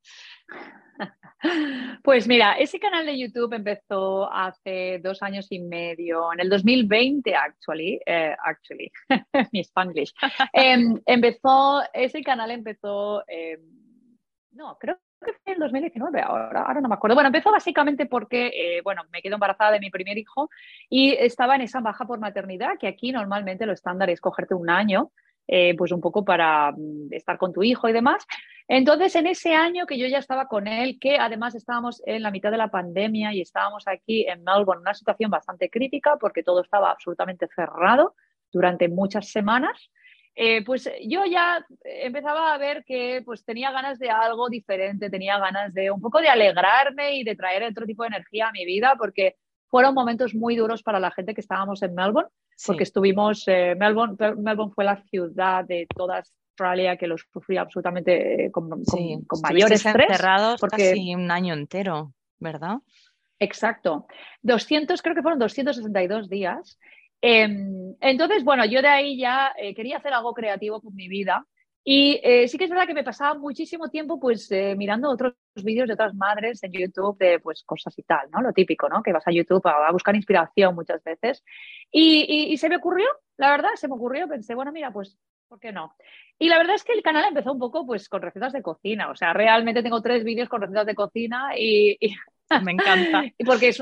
S10: Pues mira, ese canal de YouTube empezó hace 2 años y medio, en el 2020, actually, mi Spanglish. Ese canal empezó, no, creo que fue en el 2019, ahora no me acuerdo. Bueno, empezó básicamente porque, me quedé embarazada de mi primer hijo y estaba en esa baja por maternidad, que aquí normalmente lo estándar es cogerte un año, pues un poco para estar con tu hijo y demás. Entonces, en ese año que yo ya estaba con él, que además estábamos en la mitad de la pandemia y estábamos aquí en Melbourne, una situación bastante crítica porque todo estaba absolutamente cerrado durante muchas semanas, pues yo ya empezaba a ver que pues tenía ganas de algo diferente, tenía ganas de un poco de alegrarme y de traer otro tipo de energía a mi vida porque fueron momentos muy duros para la gente que estábamos en Melbourne, porque estuvimos, Melbourne fue la ciudad de toda Australia que los sufría absolutamente con mayor estrés.
S2: Encerrados casi un año entero, ¿verdad?
S10: Exacto. Creo que fueron 262 días. Entonces, bueno, yo de ahí ya quería hacer algo creativo con mi vida y sí que es verdad que me pasaba muchísimo tiempo pues mirando otros vídeos de otras madres en YouTube de pues cosas y tal, ¿no? Lo típico, ¿no? Que vas a YouTube a buscar inspiración muchas veces y se me ocurrió, la verdad, pensé, bueno, mira, pues ¿por qué no? Y la verdad es que el canal empezó un poco pues con recetas de cocina, o sea, realmente tengo 3 vídeos con recetas de cocina y
S2: me encanta.
S10: porque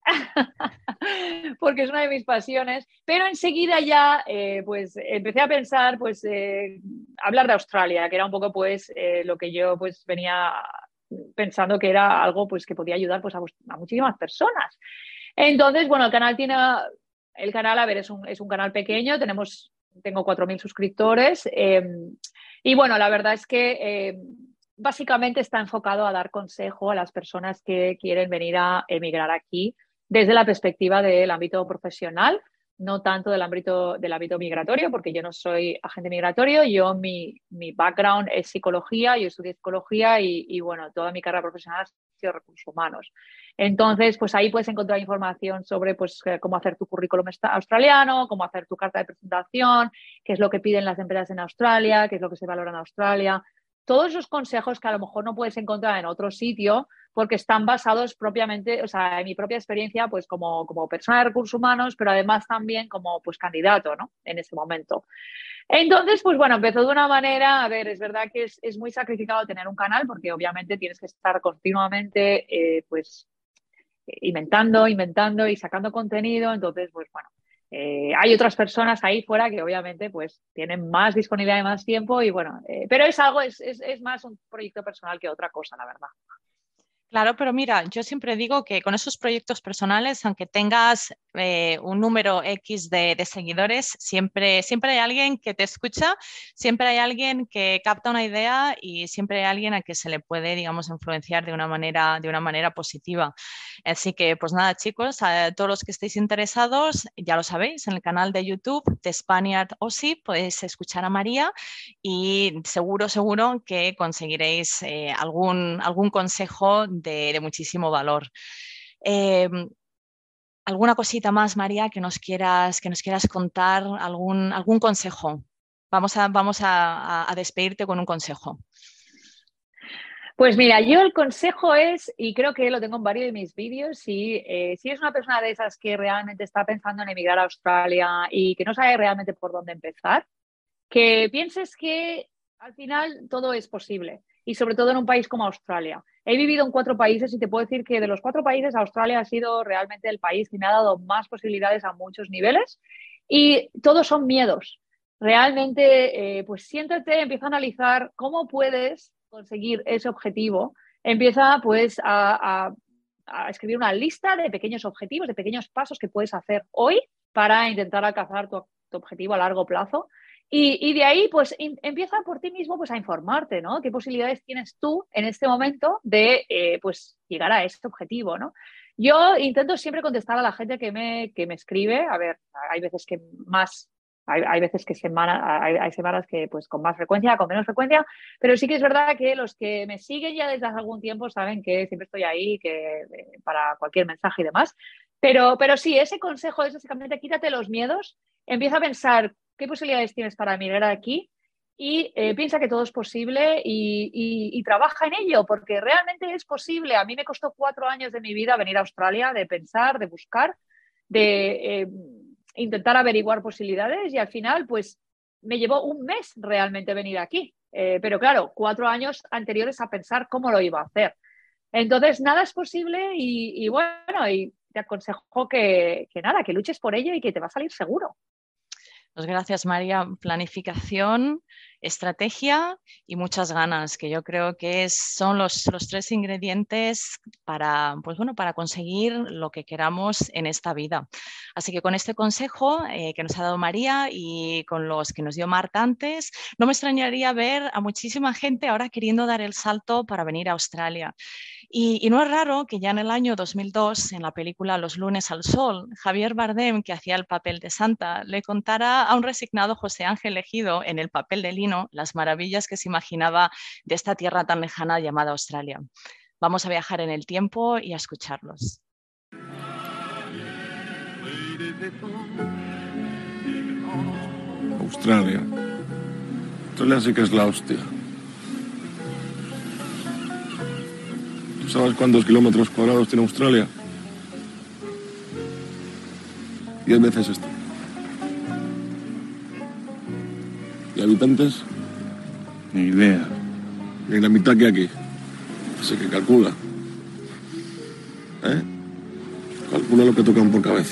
S10: porque es una de mis pasiones, pero enseguida ya pues empecé a pensar, pues hablar de Australia, que era un poco pues lo que yo pues venía pensando que era algo pues que podía ayudar pues a muchísimas personas. Entonces, bueno, el canal, a ver, es un canal pequeño, tengo 4.000 suscriptores y bueno, la verdad es que básicamente está enfocado a dar consejo a las personas que quieren venir a emigrar aquí desde la perspectiva del ámbito profesional, no tanto del ámbito migratorio, porque yo no soy agente migratorio, mi background es psicología, yo estudié psicología y bueno, toda mi carrera profesional ha sido recursos humanos. Entonces, pues ahí puedes encontrar información sobre pues, cómo hacer tu currículum australiano, cómo hacer tu carta de presentación, qué es lo que piden las empresas en Australia, qué es lo que se valora en Australia. Todos esos consejos que a lo mejor no puedes encontrar en otro sitio porque están basados propiamente, o sea, en mi propia experiencia pues como persona de recursos humanos, pero además también como pues candidato, ¿no? En ese momento. Entonces, pues bueno, empezó de una manera, a ver, es verdad que es muy sacrificado tener un canal porque obviamente tienes que estar continuamente pues inventando y sacando contenido, entonces, pues bueno, hay otras personas ahí fuera que obviamente pues tienen más disponibilidad y más tiempo y bueno, pero es más un proyecto personal que otra cosa, la verdad.
S2: Claro, pero mira, yo siempre digo que con esos proyectos personales, aunque tengas un número X de seguidores, siempre hay alguien que te escucha, siempre hay alguien que capta una idea y siempre hay alguien a que se le puede, digamos, influenciar de una manera positiva. Así que, pues nada, chicos, a todos los que estéis interesados, ya lo sabéis, en el canal de YouTube de Spaniard Aussie podéis escuchar a María y seguro que conseguiréis algún consejo de muchísimo valor. ¿Alguna cosita más, María, que nos quieras contar? ¿Algún consejo? Vamos a despedirte con un consejo.
S10: Pues mira, yo el consejo es, y creo que lo tengo en varios de mis vídeos, si es una persona de esas que realmente está pensando en emigrar a Australia y que no sabe realmente por dónde empezar, que pienses que al final todo es posible y sobre todo en un país como Australia. He vivido en 4 países y te puedo decir que de los 4 países Australia ha sido realmente el país que me ha dado más posibilidades a muchos niveles y todos son miedos. Realmente, pues siéntate, empieza a analizar cómo puedes conseguir ese objetivo. Empieza pues a escribir una lista de pequeños objetivos, de pequeños pasos que puedes hacer hoy para intentar alcanzar tu objetivo a largo plazo. Y de ahí, pues, empieza por ti mismo pues, a informarte, ¿no? ¿Qué posibilidades tienes tú en este momento de pues, llegar a este objetivo, ¿no? Yo intento siempre contestar a la gente que me escribe. A ver, hay veces que más, hay veces que hay semanas que pues con más frecuencia, con menos frecuencia, pero sí que es verdad que los que me siguen ya desde hace algún tiempo saben que siempre estoy ahí que, para cualquier mensaje y demás. Pero sí, ese consejo es básicamente quítate los miedos, empieza a pensar qué posibilidades tienes para emigrar aquí y piensa que todo es posible y trabaja en ello, porque realmente es posible. A mí me costó 4 años de mi vida venir a Australia, de pensar, de buscar, de intentar averiguar posibilidades y al final pues me llevó un mes realmente venir aquí. Pero claro, 4 años anteriores a pensar cómo lo iba a hacer. Entonces, nada es posible y bueno, y te aconsejo que luches por ello y que te va a salir seguro.
S2: Pues gracias, María. Planificación, estrategia y muchas ganas, que yo creo que son los 3 ingredientes para conseguir lo que queramos en esta vida. Así que con este consejo que nos ha dado María y con los que nos dio Marta antes, no me extrañaría ver a muchísima gente ahora queriendo dar el salto para venir a Australia. Y no es raro que ya en el año 2002, en la película Los lunes al sol, Javier Bardem, que hacía el papel de Santa, le contara a un resignado José Ángel Ejido en el papel de Lino las maravillas que se imaginaba de esta tierra tan lejana llamada Australia. Vamos a viajar en el tiempo y a escucharlos.
S11: Australia. Australia sí que es la hostia. ¿Sabes cuántos kilómetros cuadrados tiene Australia? 10 veces esto. ¿Y habitantes? Ni idea. Ni la mitad que aquí. Así que calcula. Calcula lo que tocan por cabeza.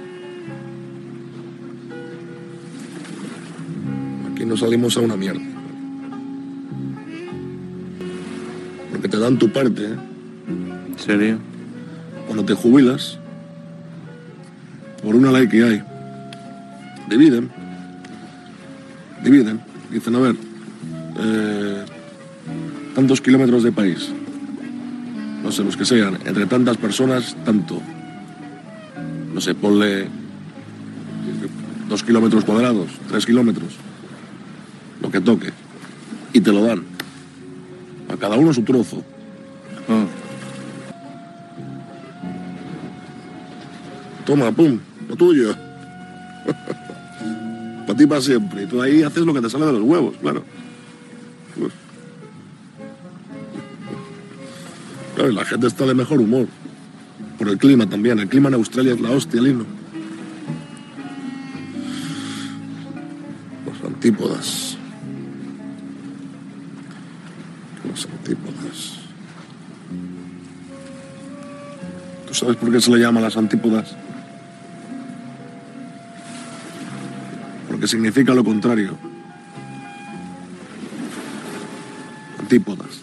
S11: Aquí no salimos a una mierda. Porque te dan tu parte, ¿eh?
S6: ¿En serio?
S11: Cuando te jubilas, por una ley que hay, dividen. Dicen, a ver, tantos kilómetros de país, no sé, los que sean, entre tantas personas, tanto. No sé, ponle 2 kilómetros cuadrados, 3 kilómetros, lo que toque, y te lo dan. A cada uno su trozo.
S6: Ah.
S11: Toma, pum, lo tuyo. Para ti para siempre. Y tú ahí haces lo que te sale de los huevos, claro. Claro, y la gente está de mejor humor. Por el clima también. El clima en Australia es la hostia, Lino. Los antípodas. Los antípodas. ¿Tú sabes por qué se le llama las antípodas? Porque significa lo contrario. Antípodas.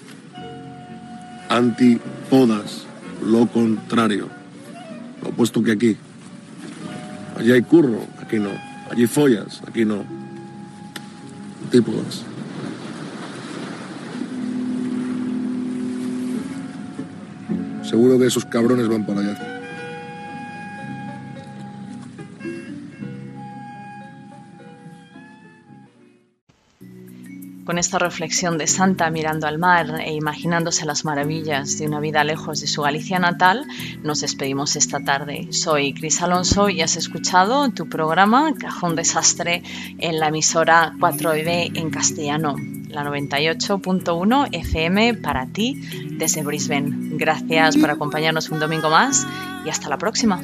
S11: Antípodas. Lo contrario. Lo opuesto que aquí. Allí hay curro, aquí no. Allí follas, aquí no. Antípodas. Seguro que esos cabrones van para allá.
S2: Con esta reflexión de Santa mirando al mar e imaginándose las maravillas de una vida lejos de su Galicia natal, nos despedimos esta tarde. Soy Cris Alonso y has escuchado tu programa Cajón Desastre en la emisora 4EB en castellano, la 98.1 FM para ti desde Brisbane. Gracias por acompañarnos un domingo más y hasta la próxima.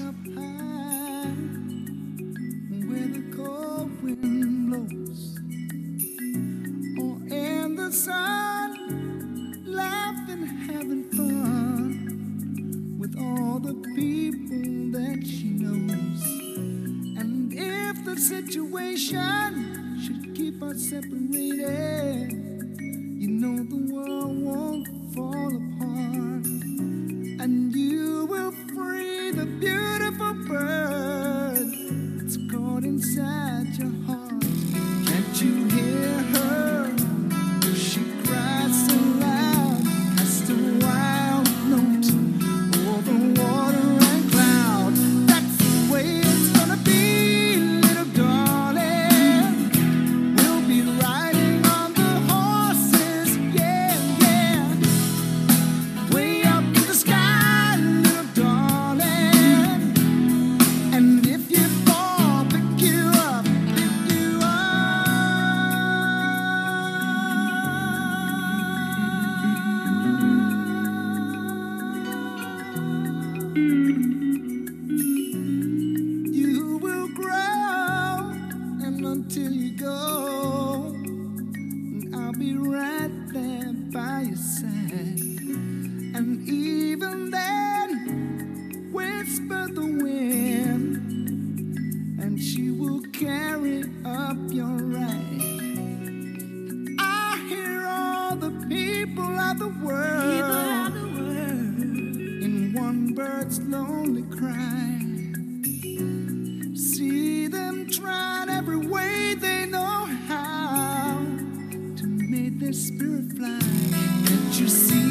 S1: Situation should keep us separated. You know the world won't fall apart, and you will free the beautiful bird that's caught inside your heart. Can't you hear her? She cries so loud as the wild note over water and cloud. That's the way it's gonna be, little darling. We'll be riding on the horses, yeah, yeah. Way up in the sky, little darling. And if you fall, pick you up, pick you You will grow, and until you go, I'll be right there by your side. And even then, whisper the wind, and she will carry up your right. I hear all the people of the world in one bird's lonely cry. See them trying every way they know how to make their spirit fly. Can't you see